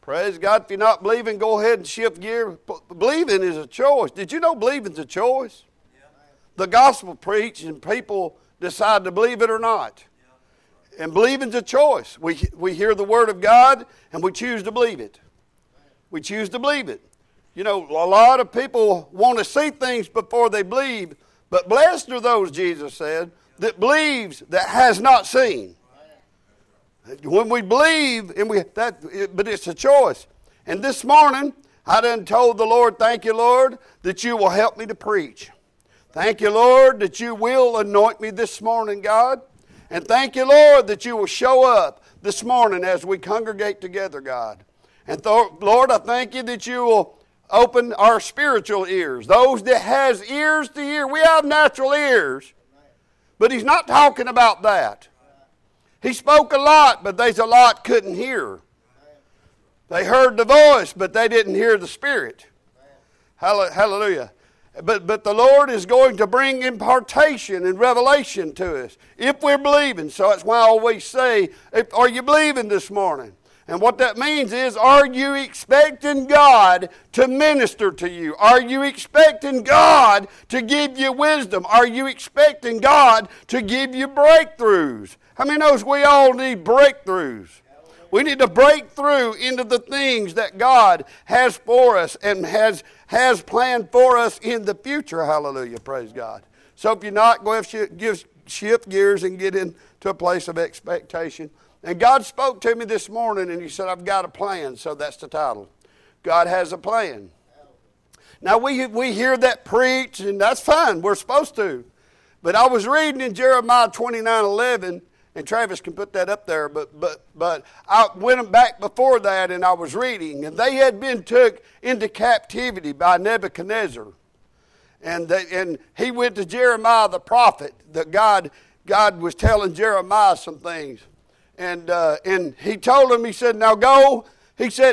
Praise God. If you're not believing, go ahead and shift gear. Believing is a choice. Did you know believing's a choice? Yeah. The gospel preached and people decide to believe it or not. Yeah. And believing's a choice. We hear the word of God and we choose to believe it. We choose to believe it. You know, a lot of people want to see things before they believe, but blessed are those, Jesus said, that believes that has not seen. When we believe, but it's a choice. And this morning, I done told the Lord, thank you, Lord, that you will help me to preach. Thank you, Lord, that you will anoint me this morning, God. And thank you, Lord, that you will show up this morning as we congregate together, God. And Lord, I thank you that you will open our spiritual ears. Those that has ears to hear. We have natural ears, but he's not talking about that. He spoke a lot, but there's a lot couldn't hear. They heard the voice, but they didn't hear the Spirit. Hallelujah. But the Lord is going to bring impartation and revelation to us if we're believing. So that's why I always say, are you believing this morning? And what that means is, are you expecting God to minister to you? Are you expecting God to give you wisdom? Are you expecting God to give you breakthroughs? How many knows we all need breakthroughs? We need to break through into the things that God has for us and has planned for us in the future. Hallelujah. Praise God. So if you're not, go ahead, shift gears and get into a place of expectation. And God spoke to me this morning and he said, I've got a plan. So that's the title. God has a plan. Now we hear that preached, and that's fine. We're supposed to. But I was reading in Jeremiah 29:11, and Travis can put that up there, but I went back before that and I was reading, and they had been took into captivity by Nebuchadnezzar. And he went to Jeremiah the prophet, that God was telling Jeremiah some things. And he told him, he said, now go. He said,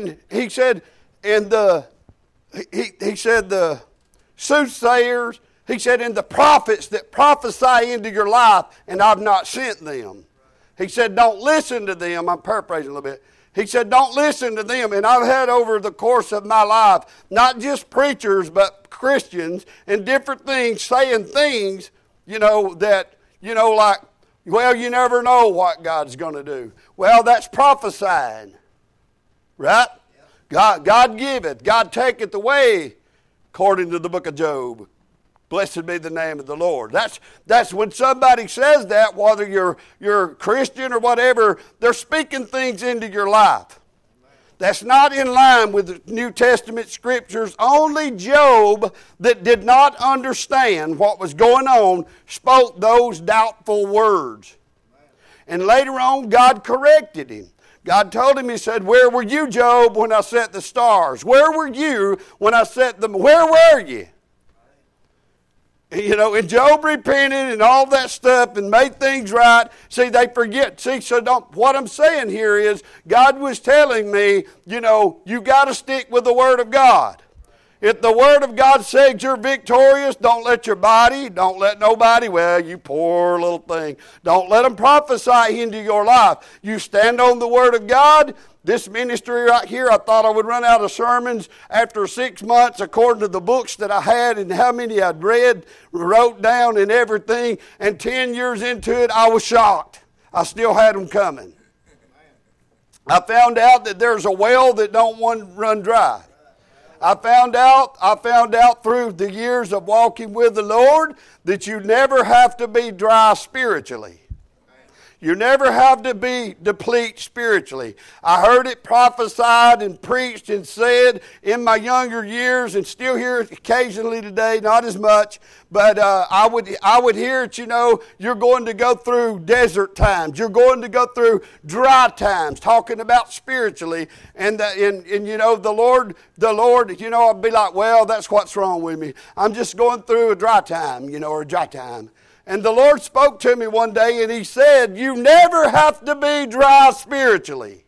the soothsayers, he said, and the prophets that prophesy into your life, and I've not sent them. He said, don't listen to them. I'm paraphrasing a little bit. He said, don't listen to them. And I've had over the course of my life, not just preachers, but Christians and different things, saying things, that, like, well, you never know what God's going to do. Well, that's prophesying, right? God giveth, God taketh away, according to the book of Job. Blessed be the name of the Lord. That's when somebody says that, whether you're Christian or whatever, they're speaking things into your life. That's not in line with the New Testament scriptures. Only Job, that did not understand what was going on, spoke those doubtful words. And later on, God corrected him. God told him, he said, where were you, Job, when I set the stars? Where were you when I set them? Where were you? And Job repented and all that stuff and made things right. See, they forget. See, what I'm saying here is, God was telling me, you got to stick with the Word of God. If the Word of God says you're victorious, don't let nobody, well, you poor little thing. Don't let them prophesy into your life. You stand on the Word of God. This ministry right here, I thought I would run out of sermons after 6 months according to the books that I had and how many I'd read, wrote down and everything. And 10 years into it, I was shocked. I still had them coming. I found out that there's a well that don't want to run dry. I found out through the years of walking with the Lord that you never have to be dry spiritually. You never have to be depleted spiritually. I heard it prophesied and preached and said in my younger years, and still hear it occasionally today, not as much, but I would hear it, you're going to go through desert times. You're going to go through dry times, talking about spiritually. And the Lord, I'd be like, well, that's what's wrong with me. I'm just going through a dry time, or a dry time. And the Lord spoke to me one day and he said, you never have to be dry spiritually.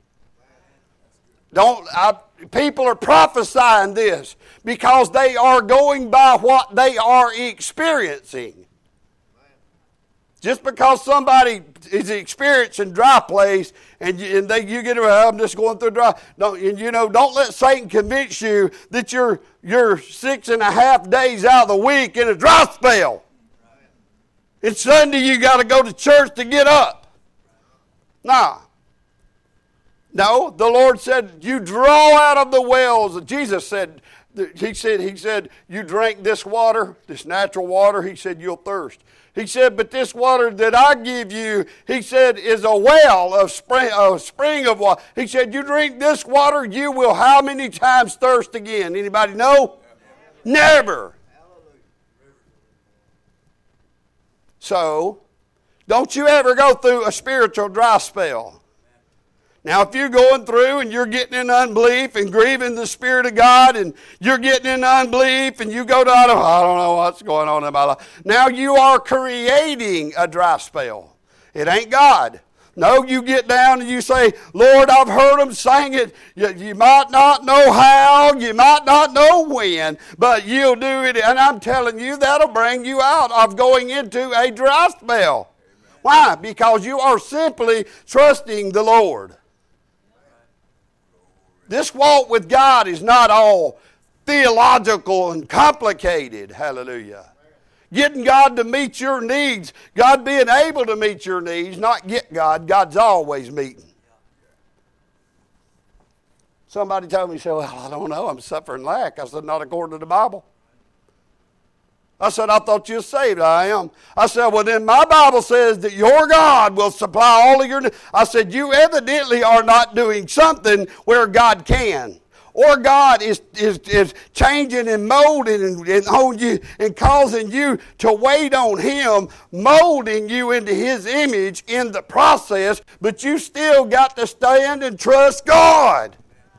People are prophesying this because they are going by what they are experiencing. Just because somebody is experiencing dry place and you get around, I'm just going through dry. Don't let Satan convince you that you're 6.5 days out of the week in a dry spell. It's Sunday you got to go to church to get up. Nah. No, the Lord said, you draw out of the wells. Jesus said, He said, you drink this water, this natural water, He said, you'll thirst. He said, but this water that I give you, He said, is a well of spring of water. He said, you drink this water, you will how many times thirst again? Anybody know? Never. So, don't you ever go through a spiritual dry spell. Now, if you're going through and you're getting in unbelief and grieving the Spirit of God and you're getting in unbelief and you go to, I don't know what's going on in my life. Now you are creating a dry spell. It ain't God. No, you get down and you say, Lord, I've heard them sing it. You might not know how, you might not know when, but you'll do it. And I'm telling you, that'll bring you out of going into a dry spell. Why? Because you are simply trusting the Lord. This walk with God is not all theological and complicated. Hallelujah. Getting God to meet your needs. God being able to meet your needs, not get God. God's always meeting. Somebody told me, well, I don't know, I'm suffering lack. I said, not according to the Bible. I said, I thought you were saved. I am. I said, well, then my Bible says that your God will supply all of your needs. I said, you evidently are not doing something where God can. Or God is changing and molding and on you and causing you to wait on Him, molding you into His image in the process, but you still got to stand and trust God.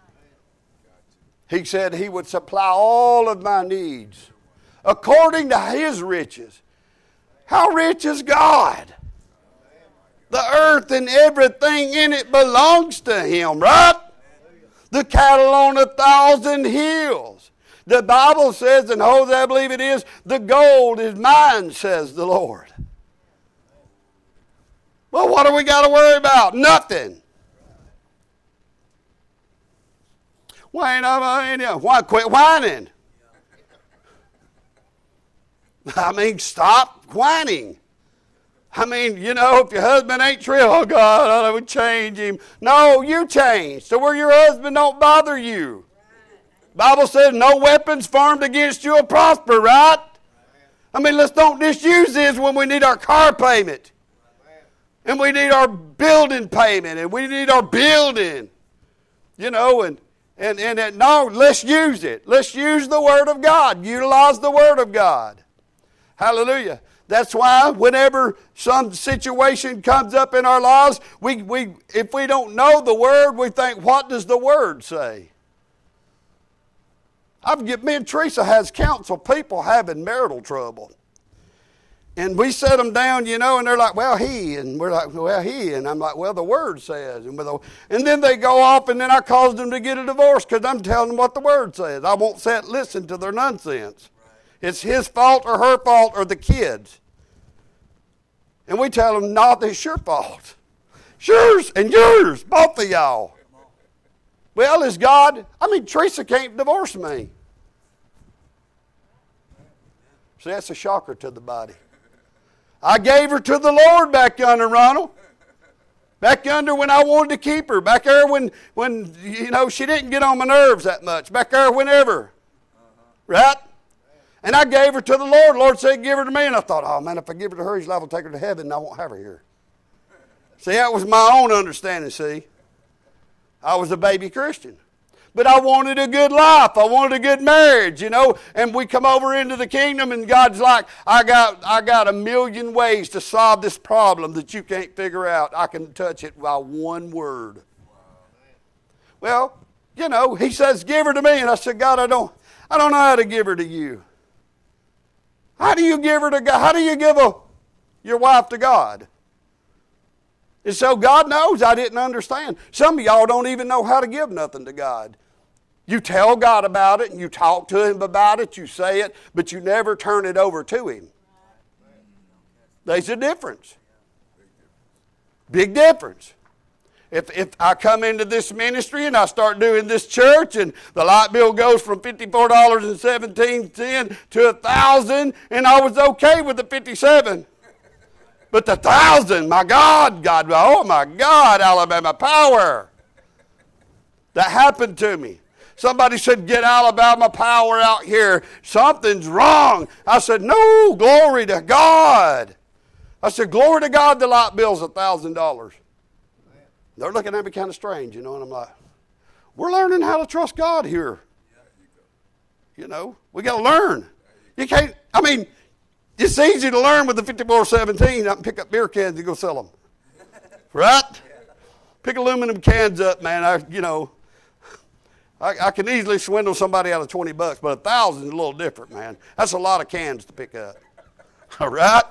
He said He would supply all of my needs according to His riches. How rich is God? The earth and everything in it belongs to Him, right? The cattle on 1,000 hills. The Bible says, and Hosea, I believe it is, the gold is mine, says the Lord. Well, what do we got to worry about? Nothing. Why quit whining? I mean, stop whining. I mean, if your husband ain't true, oh God, I would change him. No, you change to where your husband don't bother you. Bible says no weapons formed against you will prosper, right? I mean, let's don't misuse this when we need our car payment. And we need our building payment. And we need our building. No, let's use it. Let's use the Word of God. Utilize the Word of God. Hallelujah. That's why whenever some situation comes up in our lives, if we don't know the Word, we think, what does the Word say? Me and Teresa has counseled people having marital trouble. And we set them down, and they're like, well, he. And we're like, well, he. And I'm like, well, the Word says. And then they go off, and then I cause them to get a divorce because I'm telling them what the Word says. I won't listen to their nonsense. It's his fault or her fault or the kids. And we tell them, no, it's your fault. It's yours and yours, both of y'all. Well, is God, Teresa can't divorce me. See, that's a shocker to the body. I gave her to the Lord back yonder, Ronald. Back yonder when I wanted to keep her. Back there when she didn't get on my nerves that much. Back there whenever. Right? And I gave her to the Lord. The Lord said, give her to me. And I thought, oh, man, if I give her to her, He's liable to take her to heaven and I won't have her here. See, that was my own understanding, see. I was a baby Christian. But I wanted a good life. I wanted a good marriage, And we come over into the kingdom and God's like, I got a million ways to solve this problem that you can't figure out. I can touch it by one word. Well, He says, give her to me. And I said, God, I don't know how to give her to you. How do you give her to God? How do you give your wife to God? And so God knows I didn't understand. Some of y'all don't even know how to give nothing to God. You tell God about it and you talk to Him about it, you say it, but you never turn it over to Him. There's a difference. Big difference. If I come into this ministry and I start doing this church and the light bill goes from $54.17 to $1,000 and I was okay with the 57, but the 1,000, my God, oh my God, Alabama Power. That happened to me. Somebody said, get Alabama Power out here. Something's wrong. I said, no, glory to God. I said, glory to God, the light bill's $1,000. They're looking at me kind of strange, and I'm like, we're learning how to trust God here. We got to learn. You can't, it's easy to learn with the 5417. I can pick up beer cans and go sell them. Right? Pick aluminum cans up, man. I can easily swindle somebody out of $20, but 1,000 is a little different, man. That's a lot of cans to pick up. All right?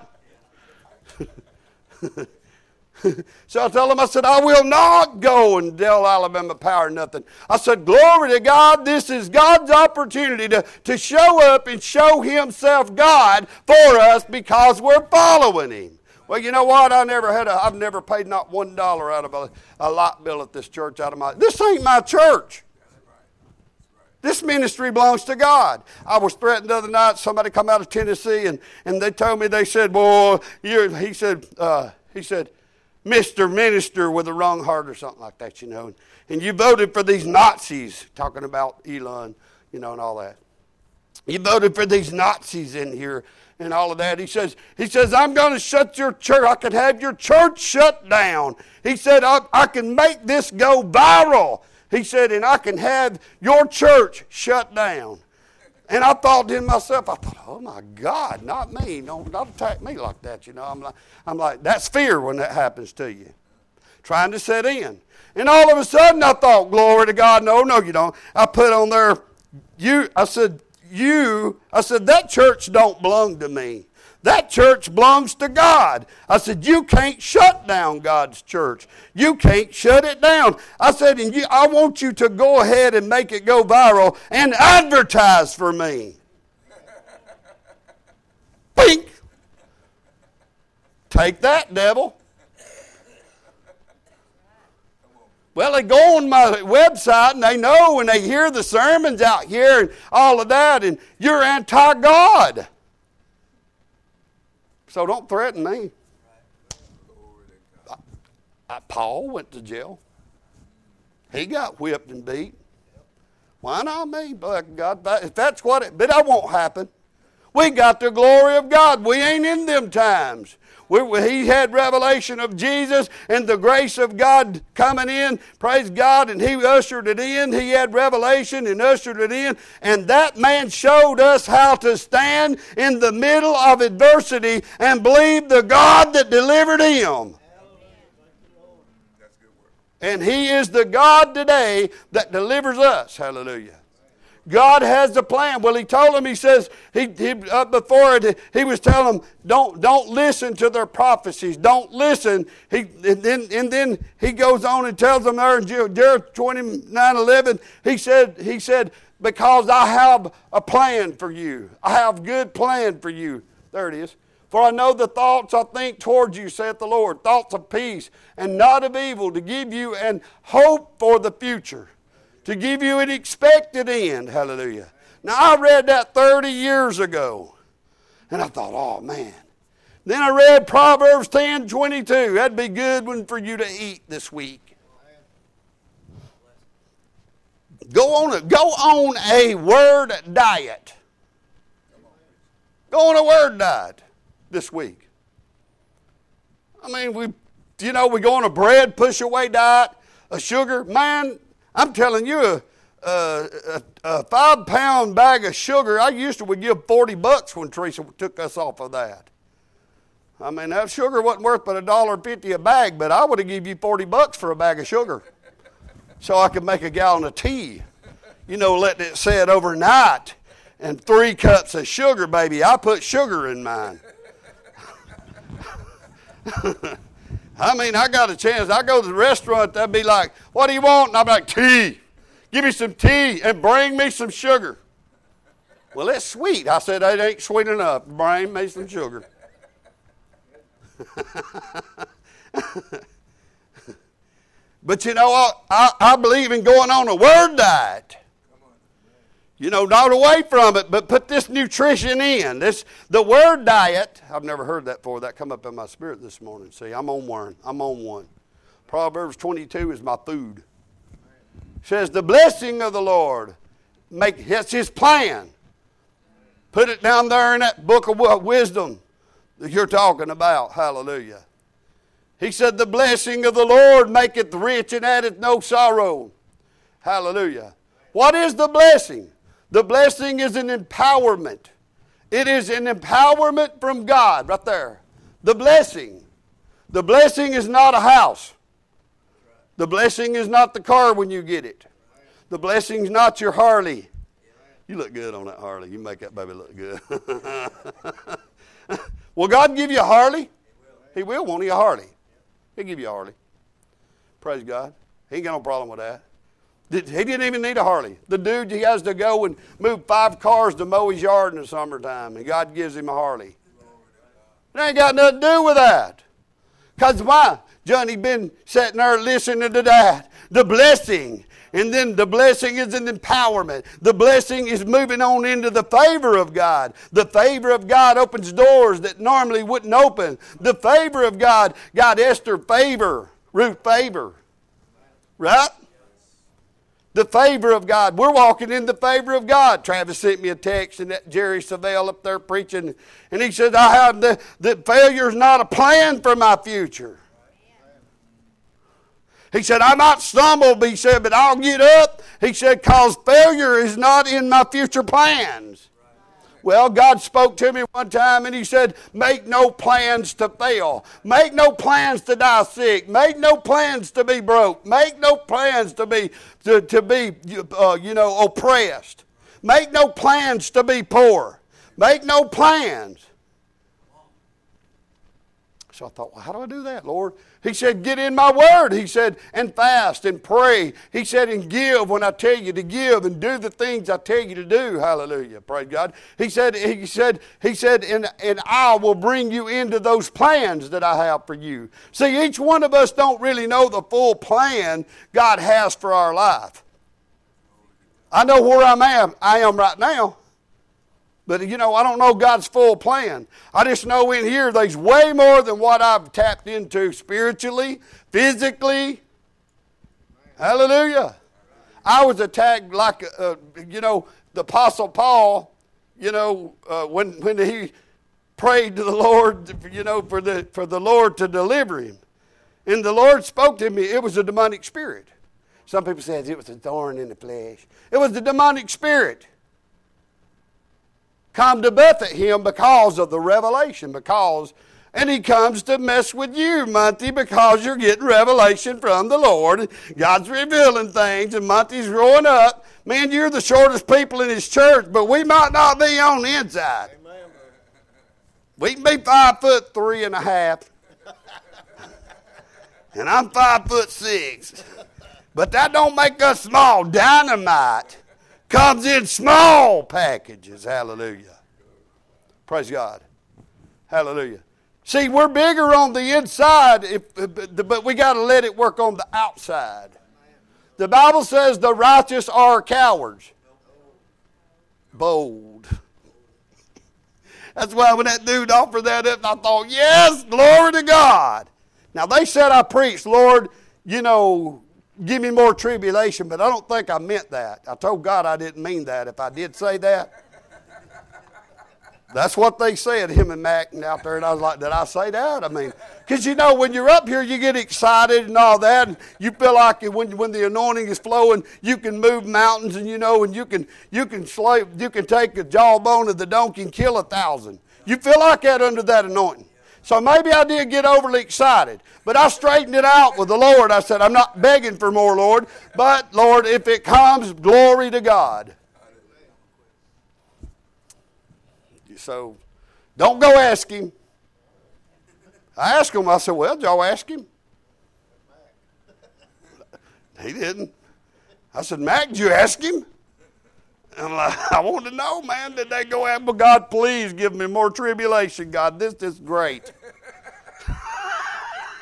So I told him, I said, I will not go and tell Alabama Power nothing. I said, glory to God, this is God's opportunity to show up and show himself God for us because we're following him. Well, you know what? I've never paid not $1 out of a light bill at this church this ain't my church. This ministry belongs to God. I was threatened the other night. Somebody come out of Tennessee and they told me, they said, boy, he said, Mr. Minister with a wrong heart or something like that, And you voted for these Nazis, talking about Elon, and all that. You voted for these Nazis in here and all of that. He says, I'm going to shut your church. I can have your church shut down. He said, I can make this go viral. He said, and I can have your church shut down. And I thought to myself, oh my God, not me. Don't attack me like that, I'm like, that's fear when that happens to you. Trying to set in. And all of a sudden I thought, glory to God, no, you don't. I put on there, I said, that church don't belong to me. That church belongs to God. I said, you can't shut down God's church. You can't shut it down. I said, I want you to go ahead and make it go viral and advertise for me. Bink. Take that, devil. Well, they go on my website and they know and they hear the sermons out here and all of that, and you're anti-God. So don't threaten me. Paul went to jail. He got whipped and beat. Why not me? But God, if that's but that won't happen. We got the glory of God. We ain't in them times. He had revelation of Jesus and the grace of God coming in. Praise God. And he ushered it in. He had revelation and ushered it in. And that man showed us how to stand in the middle of adversity and believe the God that delivered him. And he is the God today that delivers us. Hallelujah. God has a plan. Well, he told him, he says, before it, he was telling them, don't listen to their prophecies. Don't listen. And then he goes on and tells them there in Jeremiah 29:11, he said, because I have a plan for you. I have a good plan for you. There it is. For I know the thoughts I think towards you, saith the Lord, thoughts of peace and not of evil, to give you an hope for the future. To give you an expected end. Hallelujah. Now, I read that 30 years ago. And I thought, oh, man. Then I read Proverbs 10:22. That'd be a good one for you to eat this week. Go on a word diet. Go on a word diet this week. We go on a bread push-away diet, a sugar. Man, I'm telling you, a 5-pound bag of sugar, would give $40 when Teresa took us off of that. That sugar wasn't worth but $1.50 a bag, but I would have given you $40 for a bag of sugar so I could make a gallon of tea. Letting it set overnight. And 3 cups of sugar, baby. I put sugar in mine. I got a chance. I go to the restaurant, they'd be like, what do you want? And I'd be like, tea. Give me some tea and bring me some sugar. Well, it's sweet. I said, it ain't sweet enough. Bring me some sugar. But you know, I believe in going on a word diet. You know, not away from it, but put this nutrition in. The word diet, I've never heard that before. That come up in my spirit this morning. See, I'm on one. Proverbs 22 is my food. It says, the blessing of the Lord, that's his plan. Put it down there in that book of wisdom that you're talking about. Hallelujah. He said, the blessing of the Lord maketh rich and addeth no sorrow. Hallelujah. What is the blessing? The blessing is an empowerment. It is an empowerment from God right there. The blessing. The blessing is not a house. The blessing is not the car when you get it. The blessing is not your Harley. You look good on that Harley. You make that baby look good. Will God give you a Harley? He will, won't he? A Harley. He'll give you a Harley. Praise God. He ain't got no problem with that. He didn't even need a Harley. The dude, he has to go and move 5 cars to mow his yard in the summertime, and God gives him a Harley. It ain't got nothing to do with that. Because why? Johnny been sitting there listening to that. The blessing. And then the blessing is an empowerment. The blessing is moving on into the favor of God. The favor of God opens doors that normally wouldn't open. The favor of God got Esther favor, Ruth favor. Right? The favor of God. We're walking in the favor of God. Travis sent me a text, and that Jerry Savelle up there preaching, and he said, I have that failure's not a plan for my future. He said, I might stumble, he said, but I'll get up. He said, because failure is not in my future plans. Well, God spoke to me one time and he said, make no plans to fail. Make no plans to die sick. Make no plans to be broke. Make no plans to be oppressed. Make no plans to be poor. Make no plans. So I thought, well, how do I do that, Lord? He said, get in my word. He said, and fast and pray. He said, and give when I tell you to give, and do the things I tell you to do. Hallelujah. Praise God. He said, and I will bring you into those plans that I have for you. See, each one of us don't really know the full plan God has for our life. I know where I am right now. But, I don't know God's full plan. I just know in here there's way more than what I've tapped into spiritually, physically. Hallelujah. I was attacked like, the Apostle Paul, when he prayed to the Lord, for the Lord to deliver him. And the Lord spoke to me. It was a demonic spirit. Some people said it was a thorn in the flesh. It was the demonic spirit. Come to buffet him because of the revelation. And he comes to mess with you, Monty, because you're getting revelation from the Lord. God's revealing things, and Monty's growing up. Man, you're the shortest people in his church, but we might not be on the inside. Amen. We can be 5'3.5", and I'm 5'6". But that don't make us small. Dynamite comes in small packages. Hallelujah. Praise God. Hallelujah. See, we're bigger on the inside, but we got to let it work on the outside. The Bible says the righteous are cowards. Bold. That's why when that dude offered that up, I thought, yes, glory to God. Now, they said I preached, Lord, give me more tribulation, but I don't think I meant that. I told God I didn't mean that. If I did say that, that's what they said, him and Mac out there. And I was like, did I say that? I mean, because when you're up here, you get excited and all that. And you feel like when the anointing is flowing, you can move mountains and and you can take a jawbone of the donkey and kill 1,000. You feel like that under that anointing. So maybe I did get overly excited. But I straightened it out with the Lord. I said, I'm not begging for more, Lord. But, Lord, if it comes, glory to God. So, don't go ask him. I asked him. I said, well, did y'all ask him? He didn't. I said, Mac, did you ask him? And I want to know, man, did they go out? Well, God, please give me more tribulation, God. This is great.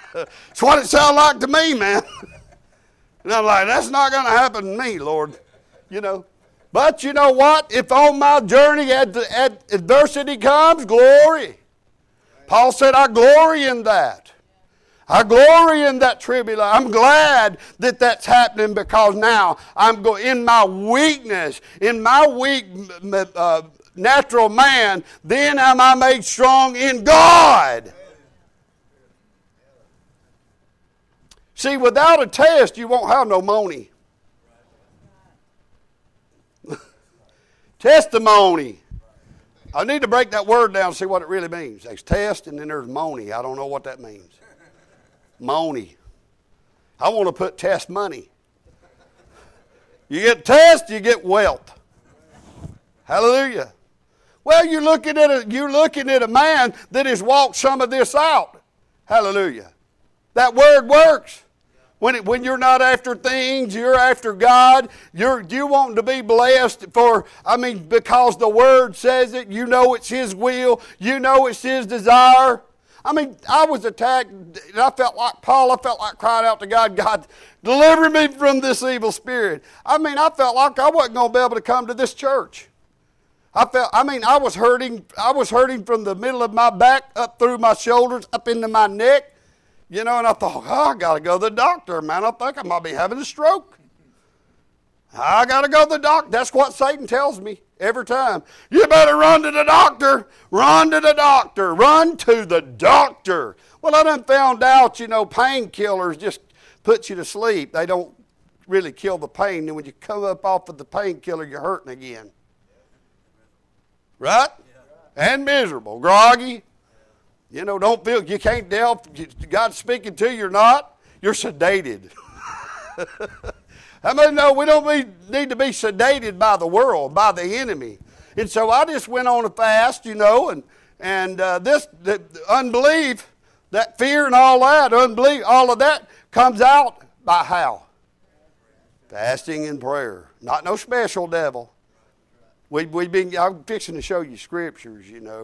That's what it sounded like to me, man. And I'm like, that's not going to happen to me, Lord. You know. But you know what? If on my journey adversity comes, glory. Paul said, I glory in that. I glory in that tribulation. I'm glad that that's happening because now I'm in my weakness, in my weak natural man, then am I made strong in God. See, without a test, you won't have no money. Testimony. I need to break that word down and see what it really means. There's test and then there's money. I don't know what that means. Money. I want to put test money. You get test, you get wealth. Hallelujah. Well, you're looking at a man that has walked some of this out. Hallelujah. That word works. When you're not after things, you're after God. You want to be blessed because the Word says it. You know it's His will. You know it's His desire. I was attacked, and I felt like Paul. I felt like crying out to God, God, deliver me from this evil spirit. I felt like I wasn't going to be able to come to this church. I was hurting. I was hurting from the middle of my back up through my shoulders, up into my neck. You know, and I thought, I got to go to the doctor, man. I think I might be having a stroke. I got to go to the doctor. That's what Satan tells me every time. You better run to the doctor. Run to the doctor. Run to the doctor. Well, I done found out, painkillers just put you to sleep. They don't really kill the pain. And when you come up off of the painkiller, you're hurting again. Right? Yeah. And miserable, groggy. Don't feel, you can't tell if God's speaking to you or not. You're sedated. No, we don't need to be sedated by the world, by the enemy. And so I just went on a fast, and the unbelief, that fear and all that, unbelief, all of that comes out by how? Fasting and prayer. Not no special devil. I'm fixing to show you scriptures,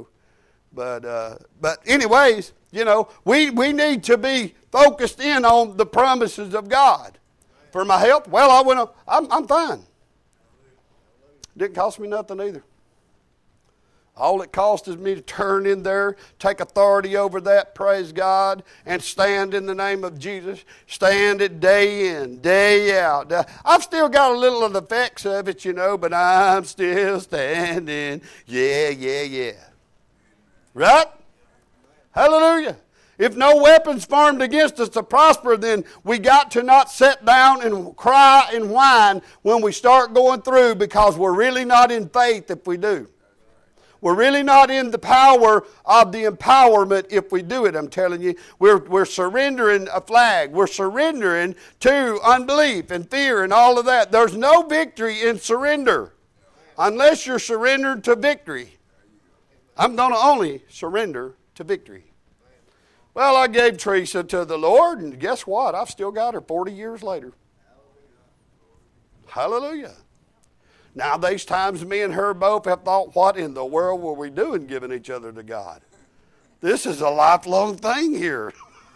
But anyways, we need to be focused in on the promises of God. For my health, well, I'm fine. Didn't cost me nothing either. All it cost is me to turn in there, take authority over that, praise God, and stand in the name of Jesus. Stand it day in, day out. I've still got a little of the effects of it, but I'm still standing. Yeah. Right? Hallelujah. If no weapons formed against us to prosper, then we got to not sit down and cry and whine when we start going through, because we're really not in faith if we do. We're really not in the power of the empowerment if we do it, I'm telling you. We're surrendering a flag. We're surrendering to unbelief and fear and all of that. There's no victory in surrender unless you're surrendered to victory. I'm going to only surrender to victory. Well, I gave Teresa to the Lord, and guess what? I've still got her 40 years later. Hallelujah. Now, there's times me and her both have thought, what in the world were we doing giving each other to God? This is a lifelong thing here.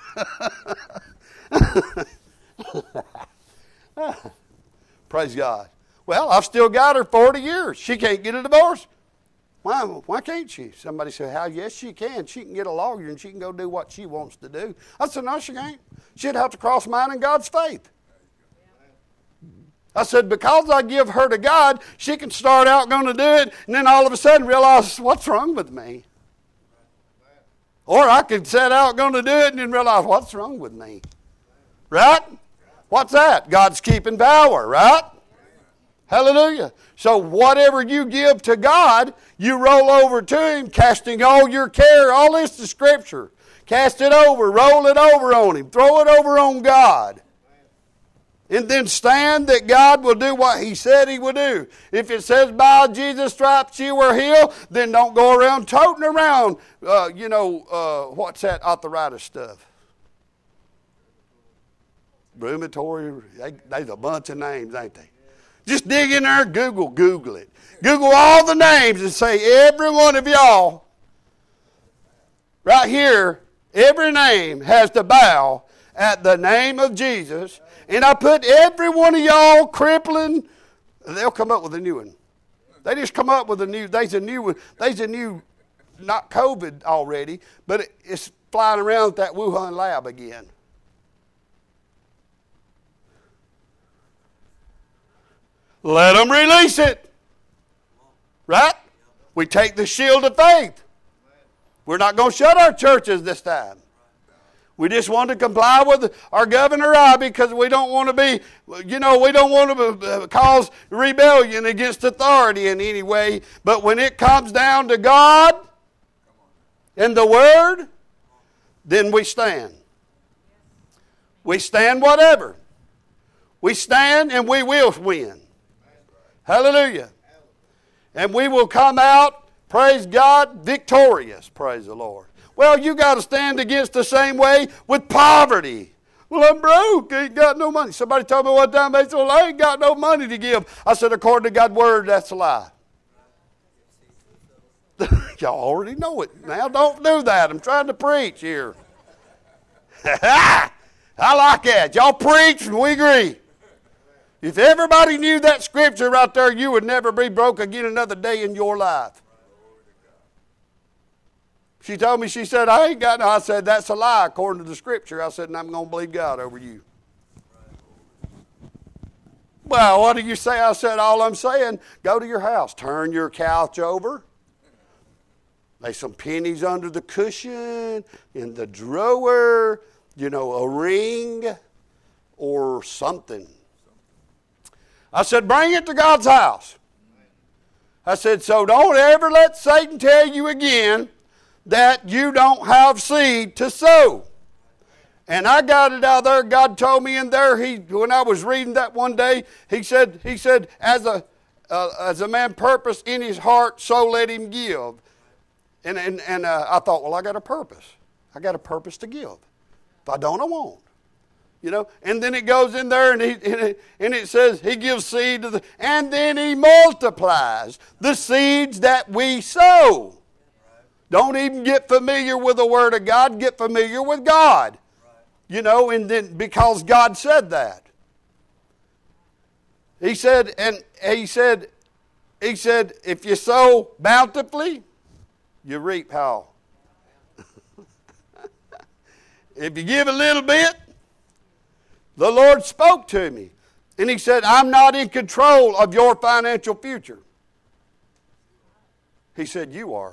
Praise God. Well, I've still got her 40 years. She can't get a divorce. Why can't she? Somebody said, how? Yes, she can. She can get a lawyer and she can go do what she wants to do. I said, no, she can't. She'd have to cross mine and God's faith. I said, because I give her to God, she can start out going to do it and then all of a sudden realize, what's wrong with me? Or I could set out going to do it and then realize, what's wrong with me? Right? What's that? God's keeping power, right? Hallelujah. So whatever you give to God, you roll over to Him, casting all your care. All this is Scripture. Cast it over, roll it over on Him, throw it over on God. And then stand that God will do what He said He will do. If it says by Jesus' stripes you were healed, then don't go around toting around, what's that arthritis stuff? Rheumatoid, there's a bunch of names, ain't they? Just dig in there, Google it. Google all the names and say, every one of y'all right here Every name has to bow at the name of Jesus. And I put every one of y'all crippling, they'll come up with a new one. They just come up with there's a new one. There's a new, not COVID already, but it's flying around at that Wuhan lab again. Let them release it. Right? We take the shield of faith. We're not going to shut our churches this time. We just want to comply with our Governor because we don't want to be, we don't want to cause rebellion against authority in any way. But when it comes down to God and the Word, then we stand. We stand whatever. We stand and we will win. Hallelujah. And we will come out, praise God, victorious, praise the Lord. Well, you got to stand against the same way with poverty. Well, I'm broke. I ain't got no money. Somebody told me one time, they said, well, I ain't got no money to give. I said, according to God's Word, that's a lie. Y'all already know it. Now, don't do that. I'm trying to preach here. I like that. Y'all preach and we agree. If everybody knew that scripture right there, you would never be broke again another day in your life. She told me, she said, I ain't got no. I said, that's a lie according to the scripture. I said, and I'm going to believe God over you. Well, what do you say? I said, all I'm saying, go to your house, turn your couch over. Lay some pennies under the cushion, in the drawer, a ring or something. I said, bring it to God's house. I said, so don't ever let Satan tell you again that you don't have seed to sow. And I got it out there. God told me in there, when I was reading that one day, he said, as a man purpose in his heart, so let him give. And I thought, well, I got a purpose. I got a purpose to give. If I don't, I won't. And then it goes in there and it says he gives seed to and then he multiplies the seeds that we sow. Don't even get familiar with the Word of God. Get familiar with God. And then because God said that. He said, if you sow bountifully, you reap how? If you give a little bit, the Lord spoke to me. And he said, I'm not in control of your financial future. He said, you are.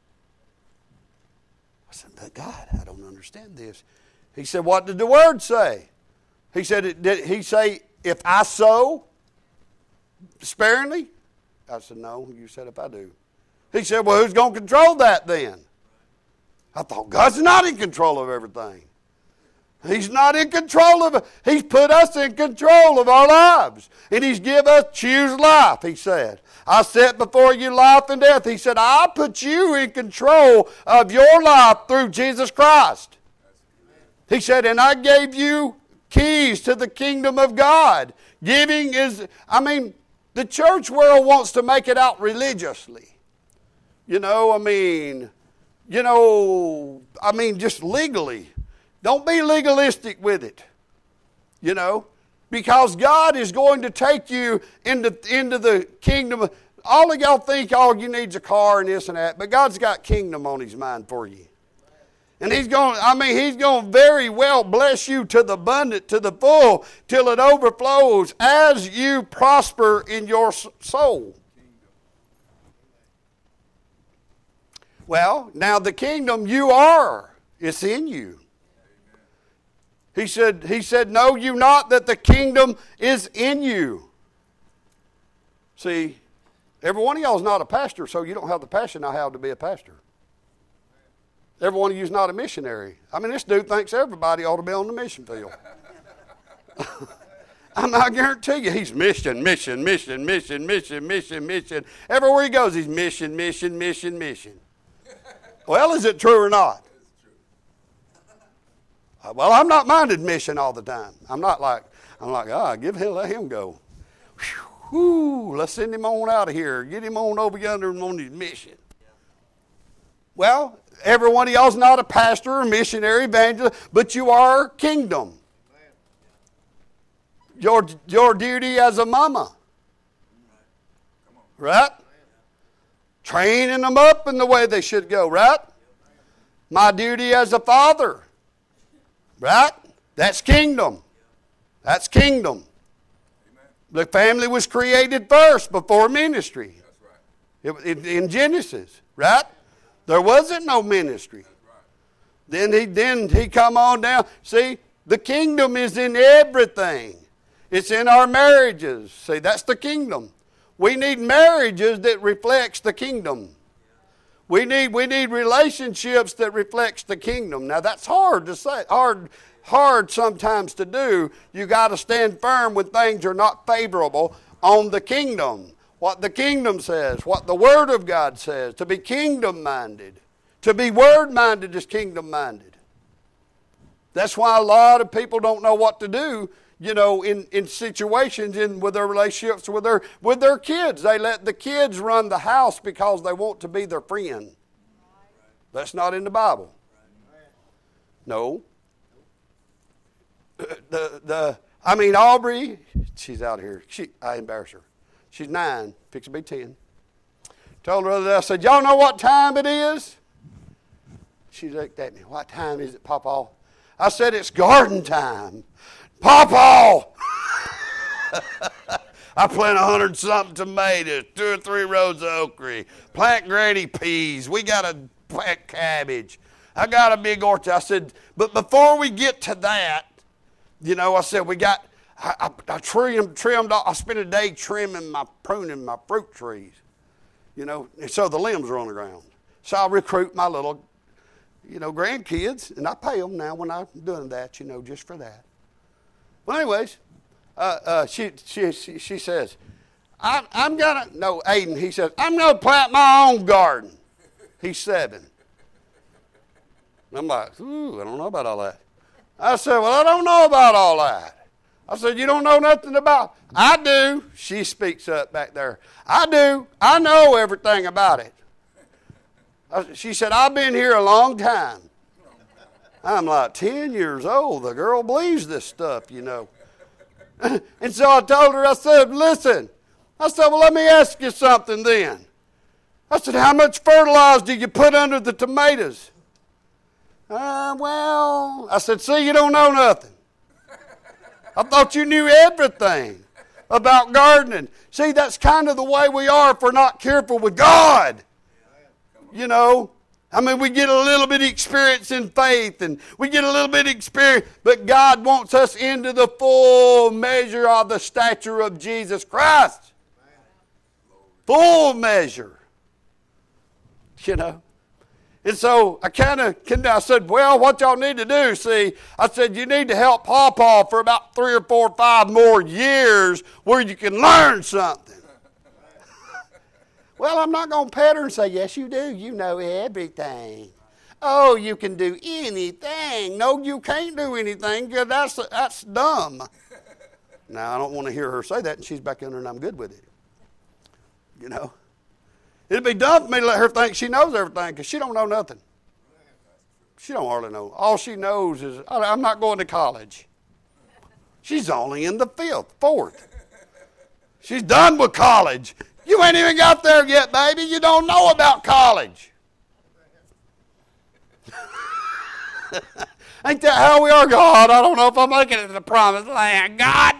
I said, but God, I don't understand this. He said, what did the Word say? He said, did he say, if I sow sparingly? I said, no, you said if I do. He said, well, who's going to control that then? I thought, God's not in control of everything. He's not in control of it. He's put us in control of our lives. And He's given us choose life, He said. I set before you life and death. He said, I put you in control of your life through Jesus Christ. He said, and I gave you keys to the kingdom of God. Giving is, the church world wants to make it out religiously. Just legally. Don't be legalistic with it, because God is going to take you into the kingdom. All of y'all think all you need is a car and this and that, but God's got kingdom on His mind for you. And He's going to very well bless you to the abundant, to the full, till it overflows as you prosper in your soul. Well, now the kingdom you are, it's in you. He said, know you not that the kingdom is in you. See, every one of y'all is not a pastor, so you don't have the passion I have to be a pastor. Every one of you is not a missionary. This dude thinks everybody ought to be on the mission field. I guarantee you, he's mission. Everywhere he goes, he's mission. Well, is it true or not? Well, I'm not minded mission all the time. I'm like, let him go. Whew, let's send him on out of here. Get him on over yonder on his mission. Well, Every one of y'all is not a pastor or missionary evangelist, but you are kingdom. Your duty as a mama. Right? Training them up in the way they should go, right? My duty as a father. Right? That's kingdom. That's kingdom. The family was created first before ministry. In Genesis, right? There wasn't no ministry. Then he come on down. See, the kingdom is in everything. It's in our marriages. See, that's the kingdom. We need marriages that reflects the kingdom. We need relationships that reflects the kingdom. Now that's hard to say, hard sometimes to do. You got to stand firm when things are not favorable on the kingdom. What the kingdom says, what the Word of God says, to be kingdom-minded. To be Word-minded is kingdom-minded. That's why a lot of people don't know what to do, in situations with their relationships with their kids. They let the kids run the house because they want to be their friend. That's not in the Bible. No. Aubrey, she's out here. I embarrass her. She's 9, fixing to be 10. Told her the other day, I said, y'all know what time it is? She looked at me, what time is it, Papa? I said, it's garden time. Papa! I plant 100-something tomatoes, 2 or 3 rows of okra, plant granny peas. We got to plant cabbage. I got a big orchard. I said, but before we get to that, I said, I trimmed off. I spent a day pruning my fruit trees, and so the limbs are on the ground. So I recruit my little, grandkids, and I pay them now when I'm doing that, just for that. Well, anyways, she says, Aiden, he says, I'm going to plant my own garden. He's 7. I'm like, I don't know about all that. I said, well, I don't know about all that. I said, you don't know nothing about it? I do. She speaks up back there. I do. I know everything about it. She said, I've been here a long time. I'm like 10 years old. The girl believes this stuff, And so I told her, I said, listen. I said, well, let me ask you something then. I said, how much fertilizer do you put under the tomatoes? I said, see, you don't know nothing. I thought you knew everything about gardening. See, that's kind of the way we are if we're not careful with God. We get a little bit of experience in faith, and we get a little bit of experience, but God wants us into the full measure of the stature of Jesus Christ. Full measure. And so I said, well, what y'all need to do, see, I said, you need to help Pawpaw for about 3 or 4 or 5 more years where you can learn something. Well, I'm not going to pet her and say, yes, you do. You know everything. Oh, you can do anything. No, you can't do anything because that's dumb. Now, I don't want to hear her say that, and she's back in there and I'm good with it. It'd be dumb for me to let her think she knows everything because she don't know nothing. She don't hardly know. All she knows is, I'm not going to college. She's only in the 4th. She's done with college. You ain't even got there yet, baby. You don't know about college. Ain't that how we are, God? I don't know if I'm making it to the promised land, God.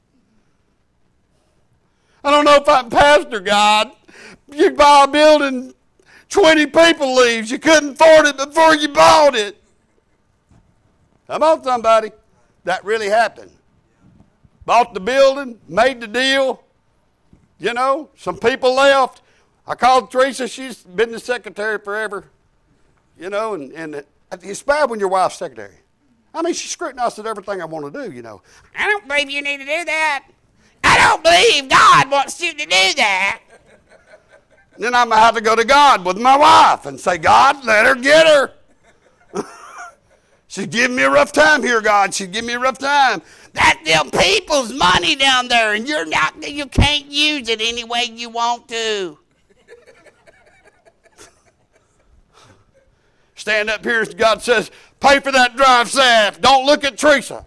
I don't know if I'm pastor, God. You buy a building, 20 people leaves. You couldn't afford it before you bought it. Come on, somebody. That really happened. Bought the building, made the deal. Some people left. I called Teresa. She's been the secretary forever. And it's bad when your wife's secretary. She scrutinizes everything I want to do, I don't believe you need to do that. I don't believe God wants you to do that. Then I'm going to have to go to God with my wife and say, God, let her get her. She's giving me a rough time here, God. She's giving me a rough time. That's them people's money down there, and you can't use it any way you want to. stand up here and God says, pay for that drive shaft. Don't look at Teresa.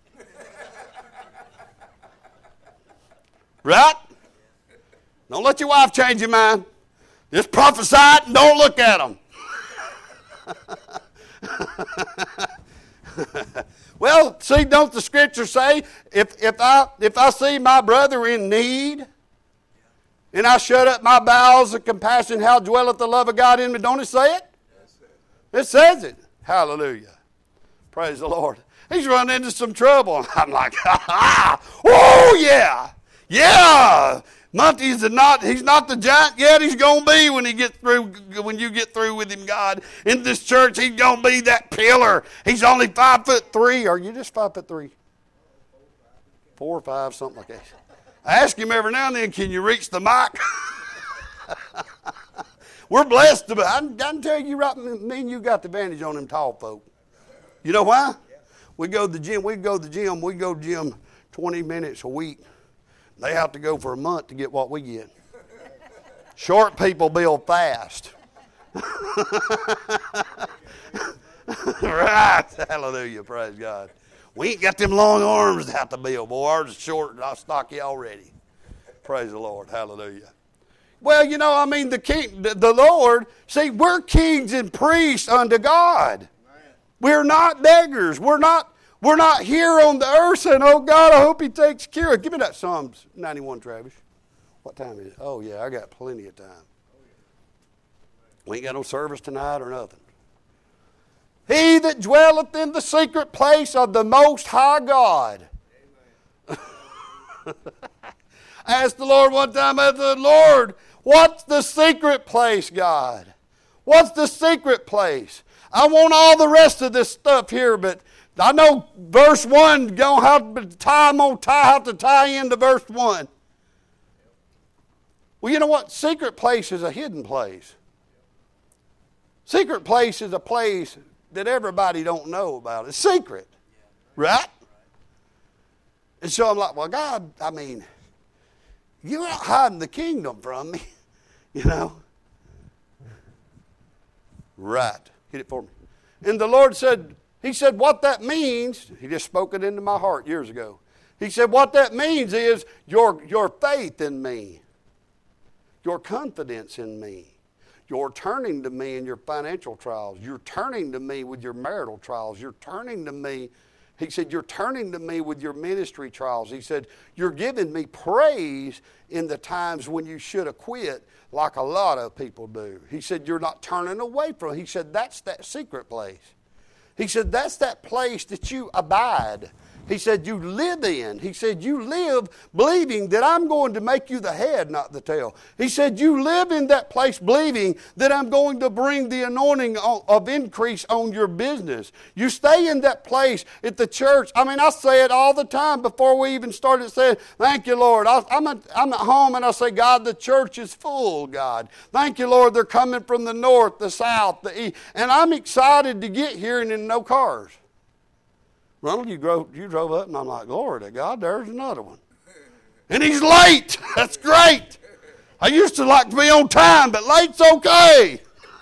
Right? Don't let your wife change your mind. Just prophesy it and don't look at them. Well, see, don't the scripture say, if I see my brother in need, and I shut up my bowels of compassion, how dwelleth the love of God in me? Don't it say it? It says it. Hallelujah. Praise the Lord. He's run into some trouble. I'm like, oh yeah. Yeah. He's not the giant yet. He's going to be when you get through with him, God. In this church, he's going to be that pillar. He's only 5'3". Are you just 5'3"? 4 or 5, something like that. I ask him every now and then, can you reach the mic? We're blessed. I can tell you right, me and you got the advantage on them tall folk. You know why? We go to the gym. We go to the gym 20 minutes a week. They have to go for a month to get what we get. Short people build fast. Right. Hallelujah. Praise God. We ain't got them long arms to have to build. Boy, ours is short and I'll stock you already. Praise the Lord. Hallelujah. Well, the Lord, see, we're kings and priests unto God. We're not beggars. We're not here on the earth saying, oh, God, I hope he takes care of it. Give me that Psalms 91, Travis. What time is it? Oh, yeah, I got plenty of time. We ain't got no service tonight or nothing. He that dwelleth in the secret place of the Most High God. I asked the Lord one time, I said, Lord, what's the secret place, God? What's the secret place? I want all the rest of this stuff here, but I know verse 1, I'm going to have to tie into verse 1. Well, you know what? Secret place is a hidden place. Secret place is a place that everybody don't know about. It's secret. Right? And so I'm like, well, God, you're not hiding the kingdom from me. You know? Right. Hit it for me. And the Lord said, He said, what that means, He just spoke it into my heart years ago. He said, what that means is your faith in me, your confidence in me. You're turning to me in your financial trials. You're turning to me with your marital trials. You're turning to me. He said, you're turning to me with your ministry trials. He said, you're giving me praise in the times when you should have quit like a lot of people do. He said, you're not turning away from it. He said, that's that secret place. He said, that's that place that you abide. He said, you live in. He said, you live believing that I'm going to make you the head, not the tail. He said, you live in that place believing that I'm going to bring the anointing of increase on your business. You stay in that place at the church. I say it all the time before we even started saying, thank you, Lord. I'm at home and I say, God, the church is full, God. Thank you, Lord. They're coming from the north, the south, the east. And I'm excited to get here and in no cars. Ronald, you drove up, and I'm like, glory to God, there's another one. And he's late. That's great. I used to like to be on time, but late's okay.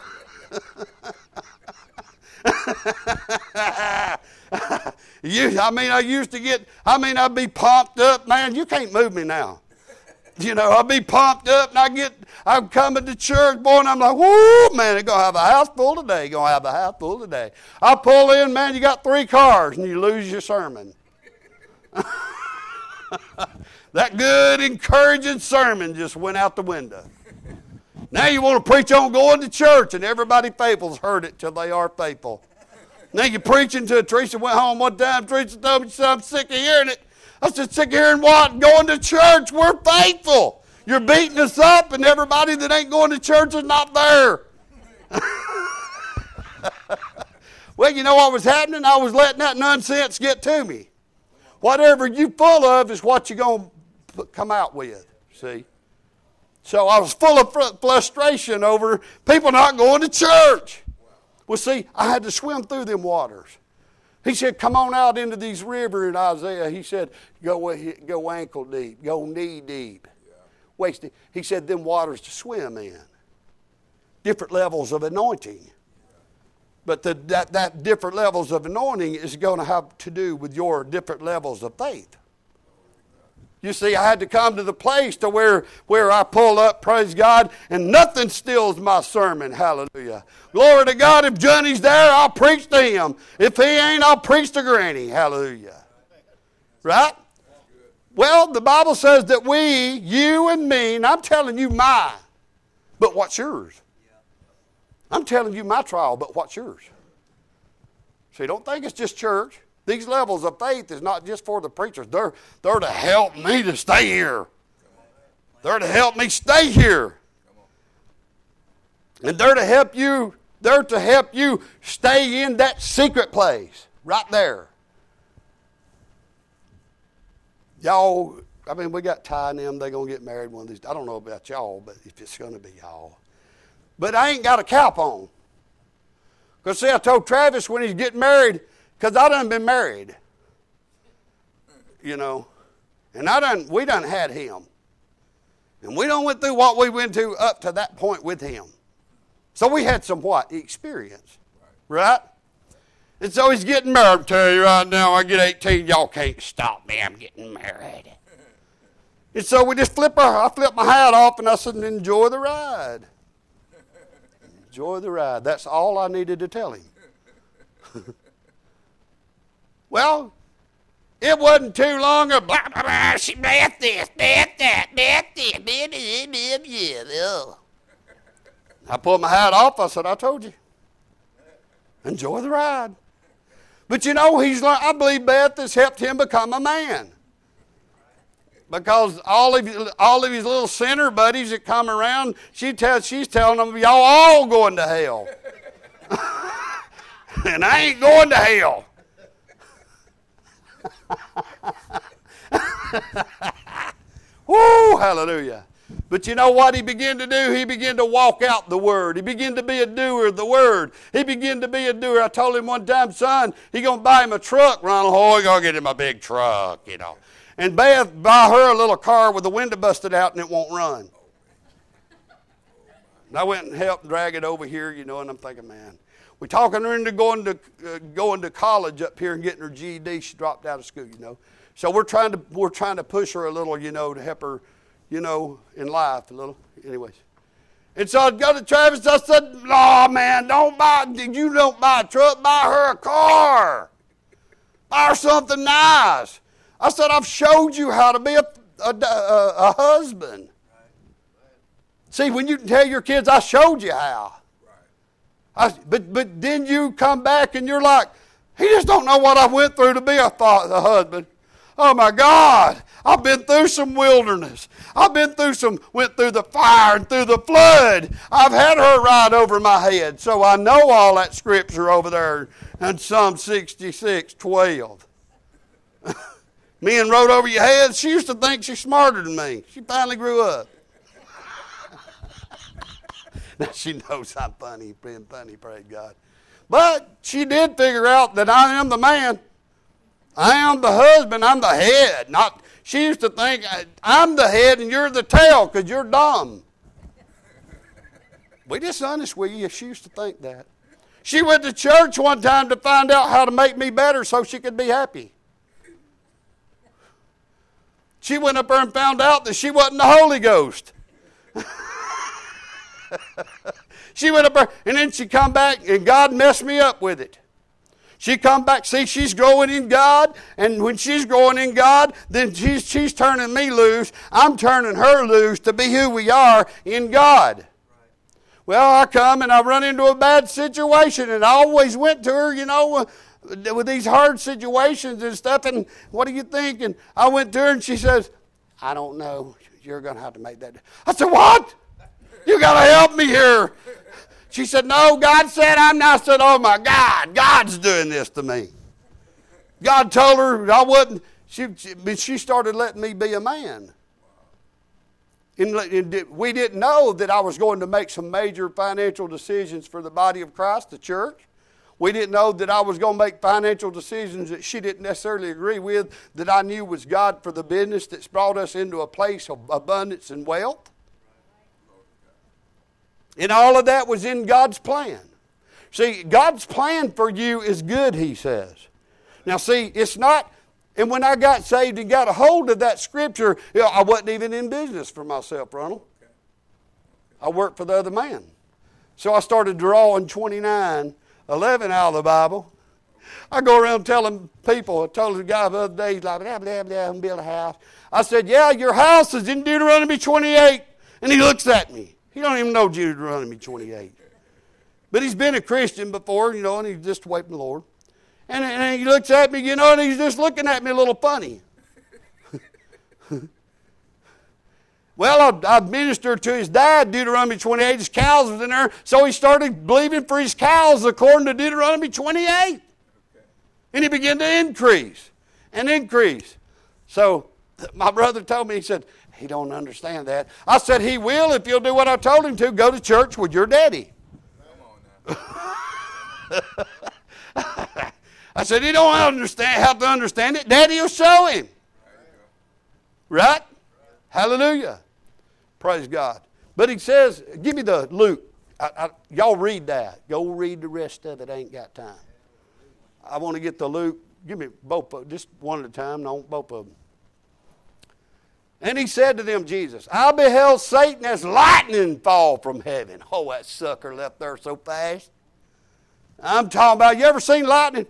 I'd be pumped up. Man, you can't move me now. You know, I'd be pumped up, and I'm coming to church, boy, and I'm like, whoo, man, they're going to have a house full today. I pull in, man, you got 3 cars, and you lose your sermon. That good, encouraging sermon just went out the window. Now you want to preach on going to church, and everybody faithful's heard it till they are faithful. Now you're preaching to Teresa went home one time, Teresa told me, she said, I'm sick of hearing it. I said, sick of hearing what? Going to church. We're faithful. You're beating us up, and everybody that ain't going to church is not there. Well, you know what was happening? I was letting that nonsense get to me. Whatever you full of is what you're going to come out with, see? So I was full of frustration over people not going to church. Well, see, I had to swim through them waters. He said, come on out into these rivers in Isaiah. He said, go ankle deep, go knee deep, waist deep. He said, them waters to swim in. Different levels of anointing. But that different levels of anointing is going to have to do with your different levels of faith. You see, I had to come to the place to where I pull up, praise God, and nothing steals my sermon. Hallelujah. Glory to God. If Johnny's there, I'll preach to him. If he ain't, I'll preach to Granny. Hallelujah. Right? Well, the Bible says that we, you and me, and I'm telling you mine, but what's yours? I'm telling you my trial, but what's yours? See, don't think it's just church. These levels of faith is not just for the preachers. They're to help me to stay here. They're to help me stay here. And they're to help you stay in that secret place right there. Y'all, I mean, we got Ty and them. They're going to get married one of these. I don't know about y'all, but if it's going to be y'all. But I ain't got a cap on. Because see, I told Travis when he's getting married, because I done been married. You know. And we done had him. And we done went through what we went through up to that point with him. So we had some what? Experience. Right? And so he's getting married. I tell you right now, I get 18, y'all can't stop me. I'm getting married. And so we just I flipped my hat off and I said, enjoy the ride. Enjoy the ride. That's all I needed to tell him. Well, it wasn't too long of blah, blah, blah, she blah, this, blah, that, blah, this, blah, blah, blah, blah. I pulled my hat off. I said, I told you. Enjoy the ride. But you know, I believe Beth has helped him become a man. Because all of his little sinner buddies that come around, she's telling them, y'all all going to hell. And I ain't going to hell. Woo, hallelujah. But you know what he began to do? He began to walk out the word. He began to be a doer of the word. He began to be a doer. I told him one time, son, he going to buy him a truck, Ronald. Oh, he going to get him a big truck, you know. And Beth buy her a little car with the window busted out and it won't run. And I went and helped drag it over here, you know, and I'm thinking, man, we're talking her into going to college up here and getting her GED. She dropped out of school, you know. So we're trying to push her a little, you know, to help her, you know, in life a little. Anyways. And so I got to Travis, I said, no, man, don't buy a truck, buy her a car. Buy her something nice. I said, I've showed you how to be a husband. See, when you tell your kids, I showed you how. But then you come back and you're like, he just don't know what I went through to be a husband. Oh my God, I've been through some wilderness. Went through the fire and through the flood. I've had her ride over my head. So I know all that scripture over there in Psalm 66:12. Men rode over your head. She used to think she's smarter than me. She finally grew up. Now she knows I'm funny, being funny, praise God. But she did figure out that I am the man. I am the husband. I'm the head. She used to think I'm the head and you're the tail because you're dumb. We just honest with you. She used to think that. She went to church one time to find out how to make me better so she could be happy. She went up there and found out that she wasn't the Holy Ghost. She went up there and then she come back and God messed me up with it. She come back, see, she's growing in God, and when she's growing in God, then she's turning me loose. I'm turning her loose to be who we are in God. Right. Well, I come and I run into a bad situation, and I always went to her, you know, with these hard situations and stuff, and what do you think? And I went to her, and she says, I don't know. You're going to have to make that. I said, what? You got to help me here. She said, no, God said I'm not. I said, oh, my God, God's doing this to me. God told her I wasn't. She started letting me be a man. And we didn't know that I was going to make some major financial decisions for the body of Christ, the church. We didn't know that I was going to make financial decisions that she didn't necessarily agree with, that I knew was God for the business that's brought us into a place of abundance and wealth. And all of that was in God's plan. See, God's plan for you is good, he says. Now, see, it's not, and when I got saved and got a hold of that scripture, I wasn't even in business for myself, Ronald. I worked for the other man. So I started drawing 29:11 out of the Bible. I go around telling people, I told the guy the other day, he's like, blah, blah, blah, I'm building a house. I said, yeah, your house is in Deuteronomy 28. And he looks at me. He don't even know Deuteronomy 28. But he's been a Christian before, and he's just away from the Lord. And he looks at me, and he's just looking at me a little funny. Well, I ministered to his dad, Deuteronomy 28. His cows was in there, so he started believing for his cows according to Deuteronomy 28. And he began to increase and increase. So my brother told me, he said, he don't understand that. I said, he will if you'll do what I told him to, go to church with your daddy. Come on now. I said, he don't have to understand it. Daddy will show him. Right? Hallelujah. Praise God. But he says, give me the Luke. Y'all read that. Go read the rest of it. I ain't got time. I want to get the Luke. Give me both of them. Just one at a time. No, both of them. And he said to them, Jesus, I beheld Satan as lightning fall from heaven. Oh, that sucker left there so fast. I'm talking about, you ever seen lightning?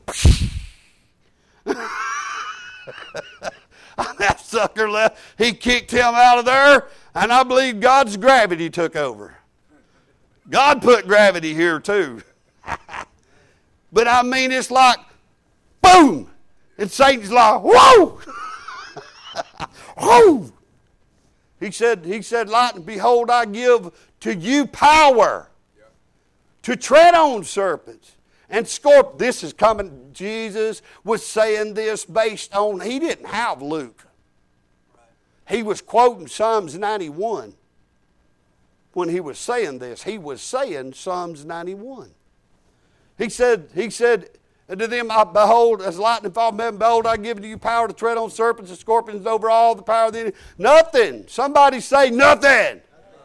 That sucker left. He kicked him out of there, and I believe God's gravity took over. God put gravity here too. But I mean, it's like, boom! And Satan's like, whoa! Whoa! He said, lightning, behold, I give to you power to tread on serpents and scorpions. This is coming. Jesus was saying this based on, he didn't have Luke. He was quoting Psalms 91. When he was saying this, he was saying Psalms 91. He said to them, I behold, as lightning fall from heaven, behold, I give to you power to tread on serpents and scorpions over all the power of the enemy. Nothing. Somebody say nothing.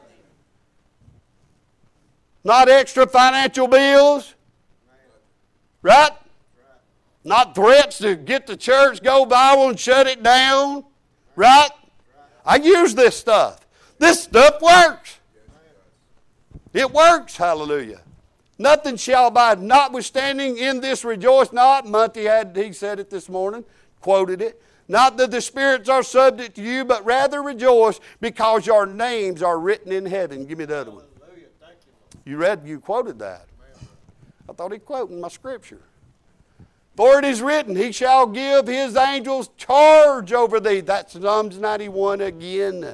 Not extra financial bills. Right? Not threats to get the church, go Bible and shut it down. Right? I use this stuff. This stuff works. It works. Hallelujah. Nothing shall abide. Notwithstanding in this rejoice not. Monty he said it this morning. Quoted it. Not that the spirits are subject to you, but rather rejoice because your names are written in heaven. Give me the other one. You quoted that. I thought he quoted my scripture. For it is written, he shall give his angels charge over thee. That's Psalms 91 again.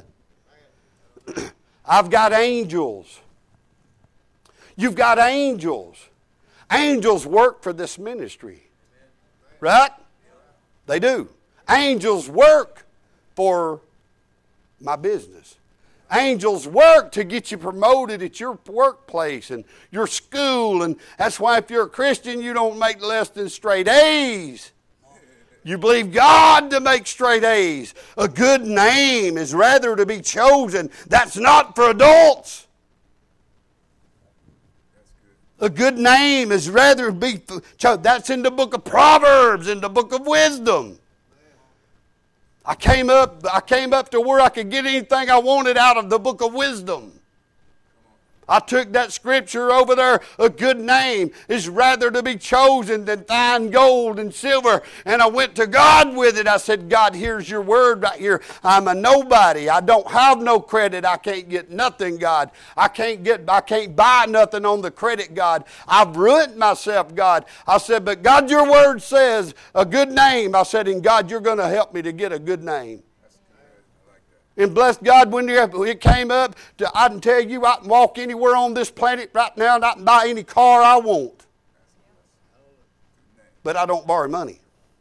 I've got angels. You've got angels. Angels work for this ministry. Right? They do. Angels work for my business. Angels work to get you promoted at your workplace and your school. And that's why if you're a Christian, you don't make less than straight A's. You believe God to make straight A's. A good name is rather to be chosen. That's not for adults. A good name is rather to be chosen. That's in the book of Proverbs, in the book of wisdom. I came up to where I could get anything I wanted out of the book of wisdom. I took that scripture over there, a good name is rather to be chosen than fine gold and silver. And I went to God with it. I said, God, here's your word right here. I'm a nobody. I don't have no credit. I can't get nothing, God. I can't buy nothing on the credit, God. I've ruined myself, God. I said, but God, your word says a good name. I said, and God, you're going to help me to get a good name. And bless God, when it came up, I can tell you I can walk anywhere on this planet right now and I can buy any car I want. But I don't borrow money.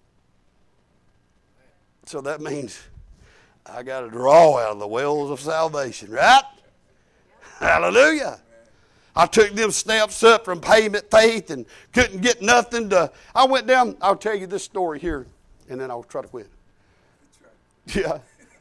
So that means I got to draw out of the wells of salvation, right? Hallelujah. I took them steps up from payment faith and couldn't get nothing to. I went down, I'll tell you this story here, and then I'll try to quit. Yeah.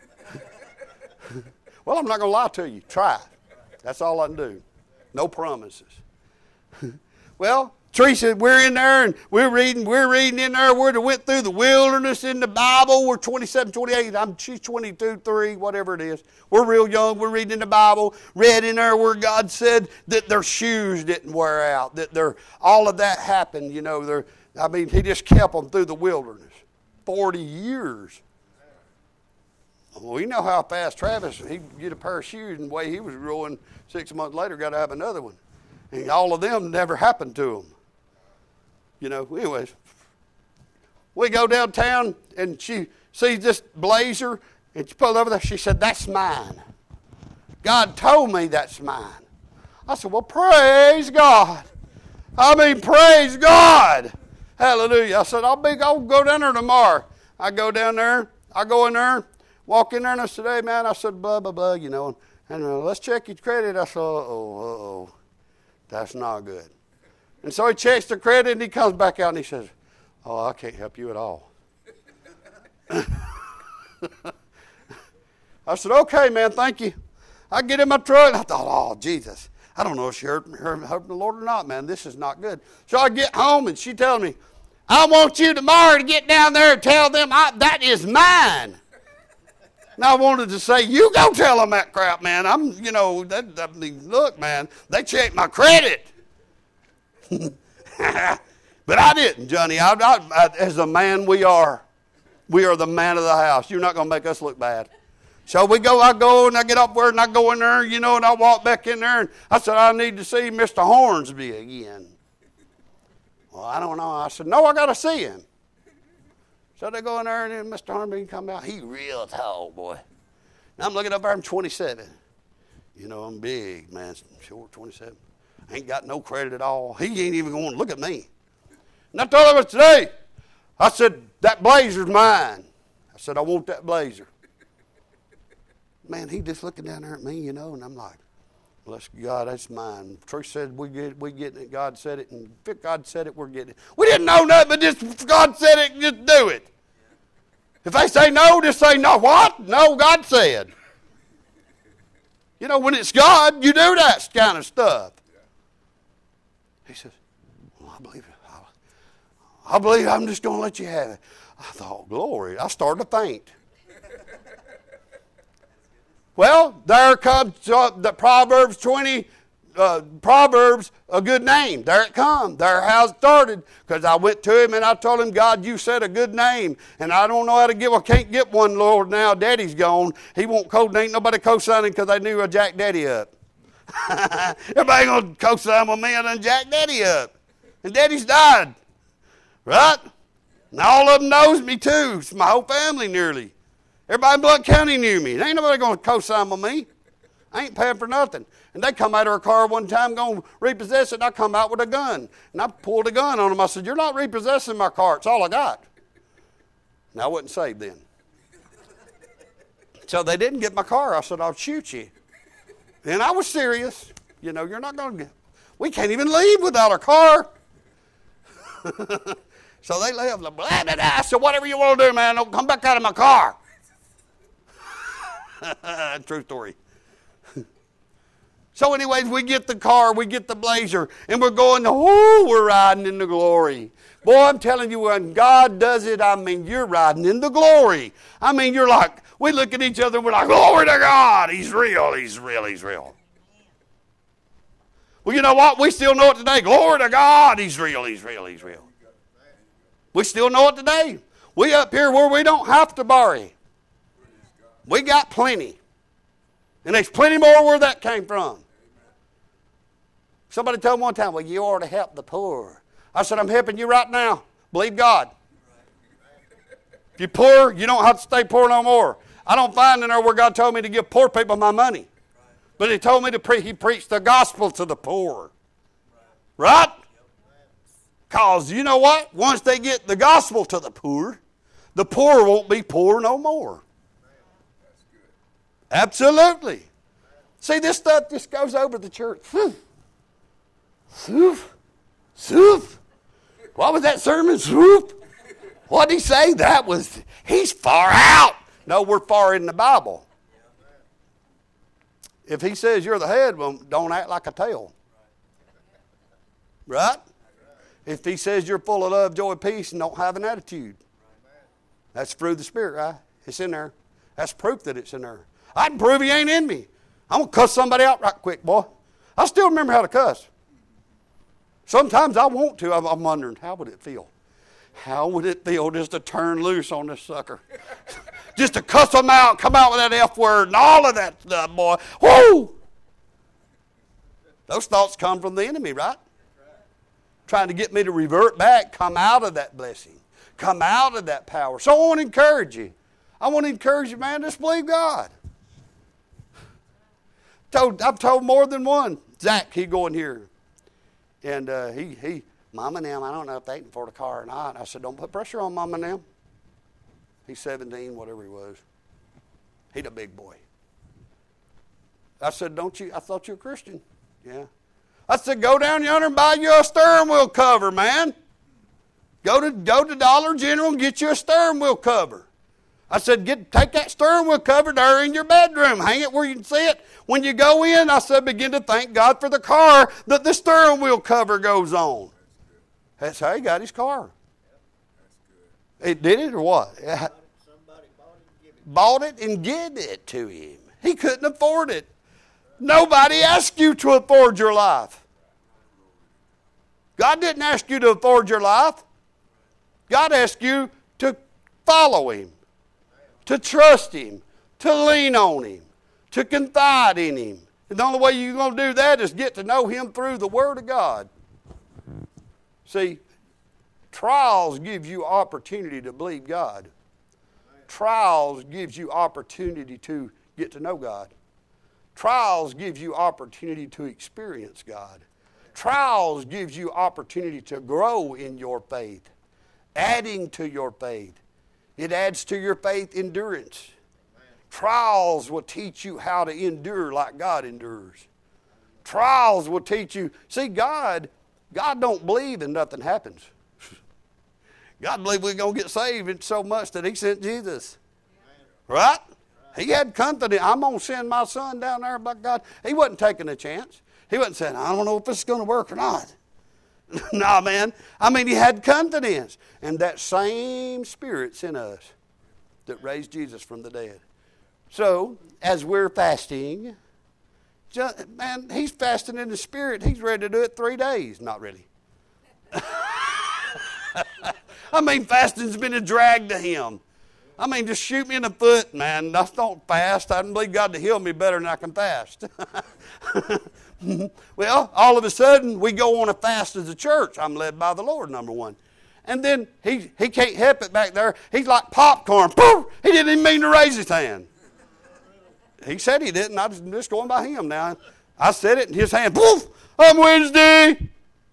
Well, I'm not going to lie to you. Try. That's all I can do. No promises. Well, Teresa, we're in there and we're reading in there. We went through the wilderness in the Bible. We're 27, 28. She's 22, 3, whatever it is. We're real young. We're reading in the Bible. Read in there where God said that their shoes didn't wear out. That all of that happened. You know, He just kept them through the wilderness. 40 years. Well, we know how fast Travis, he'd get a pair of shoes and the way he was growing 6 months later, got to have another one. And all of them never happened to him. You know, anyways, we go downtown and she sees this blazer and she pulled over there. She said, that's mine. God told me that's mine. I said, well, praise God. Praise God. Hallelujah. I said, I'll go down there tomorrow. I go down there. I go in there, walk in there, and I said, hey, man, I said, blah, blah, blah, you know, and let's check your credit. I said, uh-oh, that's not good. And so he checks the credit, and he comes back out, and he says, oh, I can't help you at all. I said, okay, man, thank you. I get in my truck, and I thought, oh, Jesus, I don't know if she heard the Lord or not, man. This is not good. So I get home, and she tells me, I want you tomorrow to get down there and tell them that is mine. And I wanted to say, you go tell them that crap, man. Look, man, they checked my credit. But I didn't, Johnny. As a man we are the man of the house. You're not going to make us look bad. So I go and I get up there and I go in there, you know, and I walk back in there and I said, I need to see Mr. Hornsby again. Well, I don't know. I said, no, I got to see him. So they go in there and then Mr. Hornsby come out. He real tall, boy. And I'm looking up there, I'm 27. You know, I'm big, man, short, 27. Ain't got no credit at all. He ain't even going to look at me. And I told him today, I said, that blazer's mine. I said, I want that blazer. Man, he just looking down there at me, you know, and I'm like, bless God, that's mine. Trish said we getting it. God said it, and if God said it, we're getting it. We didn't know nothing, but just God said it, just do it. If they say no, just say no. What? No, God said. You know, when it's God, you do that kind of stuff. He says, well, I believe it. I believe I'm just going to let you have it. I thought, glory. I started to faint. Well, there comes the Proverbs 20, Proverbs, a good name. There it comes. There how it started. Because I went to him and I told him, God, you said a good name. And I don't know how to get one. Can't get one, Lord, now. Daddy's gone. He won't ain't nobody co-signing because they knew I jacked Daddy up. Everybody going to co-sign with me and then jack Daddy up. And Daddy's died. Right? And all of them knows me too. It's my whole family nearly. Everybody in Blount County knew me. There ain't nobody going to co-sign with me. I ain't paying for nothing. And they come out of a car one time going to repossess it, and I come out with a gun. And I pulled a gun on them. I said, you're not repossessing my car. It's all I got. And I wasn't saved then. So they didn't get my car. I said, I'll shoot you. And I was serious. You know, you're not going to get... We can't even leave without a car. So they left. Blah, blah, blah. I said, whatever you want to do, man, don't come back out of my car. True story. So anyways, we get the car, we get the blazer, and we're going, we're riding in the glory. Boy, I'm telling you, when God does it, you're riding in the glory. You're like, we look at each other and we're like, glory to God. He's real, he's real, he's real. Well, you know what? We still know it today. Glory to God, he's real, he's real, he's real. We still know it today. We up here where we don't have to borrow. We got plenty. And there's plenty more where that came from. Somebody told me one time, well, you ought to help the poor. I said, I'm helping you right now. Believe God. If you're poor, you don't have to stay poor no more. I don't find in there where God told me to give poor people my money. But he told me he preached the gospel to the poor. Right? Because you know what? Once they get the gospel to the poor won't be poor no more. Absolutely. See, this stuff just goes over the church. Swoop. Swoop. What was that sermon? Swoop. What did he say? He's far out. No, we're far in the Bible. If he says you're the head, well, don't act like a tail. Right? If he says you're full of love, joy, peace, and don't have an attitude, that's fruit of the Spirit, right? It's in there. That's proof that it's in there. I can prove he ain't in me. I'm going to cuss somebody out right quick, boy. I still remember how to cuss. Sometimes I want to. I'm wondering, how would it feel? How would it feel just to turn loose on this sucker? Just to cuss them out, come out with that F word and all of that stuff, boy. Whoo! Those thoughts come from the enemy, right? Trying to get me to revert back, come out of that blessing, come out of that power. So I want to encourage you. I want to encourage you, man, just believe God. I've told more than one. Zach, he go in here. And Mama and them, I don't know if they can afford a car or not. I said, don't put pressure on Mama and them. He's 17, whatever he was. He's a big boy. I said, I thought you were a Christian. Yeah. I said, go down yonder and buy you a steering wheel cover, man. Go to Dollar General and get you a steering wheel cover. I said, take that steering wheel cover there in your bedroom. Hang it where you can see it. When you go in, I said, begin to thank God for the car that the steering wheel cover goes on. That's how he got his car. It did it or what? Somebody bought it and gave it to him. He couldn't afford it. Nobody asked you to afford your life. God didn't ask you to afford your life. God asked you to follow him, to trust him, to lean on him, to confide in him. And the only way you're going to do that is get to know him through the Word of God. See, trials give you opportunity to believe God. Trials gives you opportunity to get to know God. Trials gives you opportunity to experience God. Trials gives you opportunity to grow in your faith, adding to your faith. It adds to your faith endurance. Trials will teach you how to endure like God endures. Trials will teach you. See, God don't believe in nothing happens. God believes we're going to get saved so much that he sent Jesus. Right? He had confidence. I'm going to send my son down there by God. He wasn't taking a chance. He wasn't saying, I don't know if this is going to work or not. Nah, man. I mean, he had confidence. And that same Spirit's in us that raised Jesus from the dead. So, as we're fasting, man, he's fasting in the Spirit. He's ready to do it 3 days. Not really. I mean, fasting's been a drag to him. I mean, just shoot me in the foot, man. I don't fast. I don't believe God to heal me better than I can fast. Well, all of a sudden, we go on a fast as a church. I'm led by the Lord, number one. And then he can't help it back there. He's like popcorn. Poof! He didn't even mean to raise his hand. He said he didn't. I'm just going by him now. I said it in his hand. Poof! I'm Wednesday.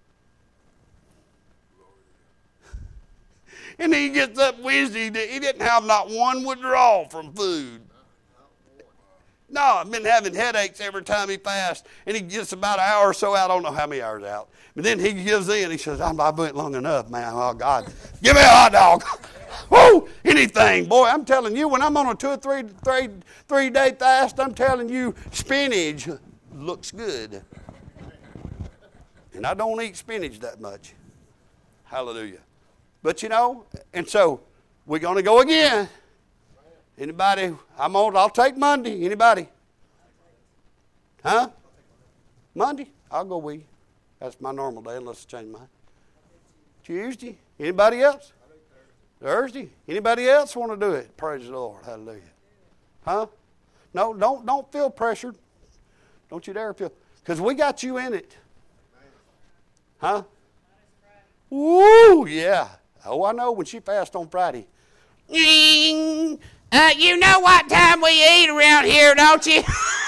And he gets up Wednesday. He didn't have not one withdrawal from food. No, I've been having headaches every time he fasts. And he gets about an hour or so out. I don't know how many hours out. But then he gives in. He says, I've went long enough, man. Oh, God. Give me a hot dog. Woo! Anything. Boy, I'm telling you, when I'm on a 2 or 3 day fast, I'm telling you, spinach looks good. And I don't eat spinach that much. Hallelujah. But you know, and so we're going to go again. Anybody? I'll take Monday. Anybody? Huh? Monday? I'll go with you. That's my normal day unless I change mine. Tuesday? Anybody else? Thursday? Anybody else want to do it? Praise the Lord. Hallelujah. Huh? No, don't feel pressured. Don't you dare feel. Because we got you in it. Huh? Woo, yeah. Oh, I know when she fasts on Friday. You know what time we eat around here, don't you?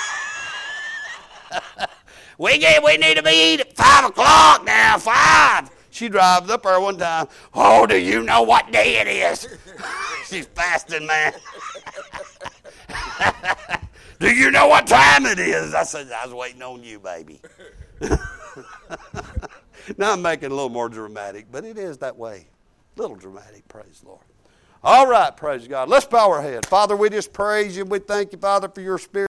we need to be eating at 5 o'clock now, 5. She drives up there one time. Oh, do you know what day it is? She's fasting, man. Do you know what time it is? I said, I was waiting on you, baby. Now I'm making it a little more dramatic, but it is that way. A little dramatic, praise the Lord. All right, praise God. Let's bow our head. Father, we just praise you. We thank you, Father, for your Spirit.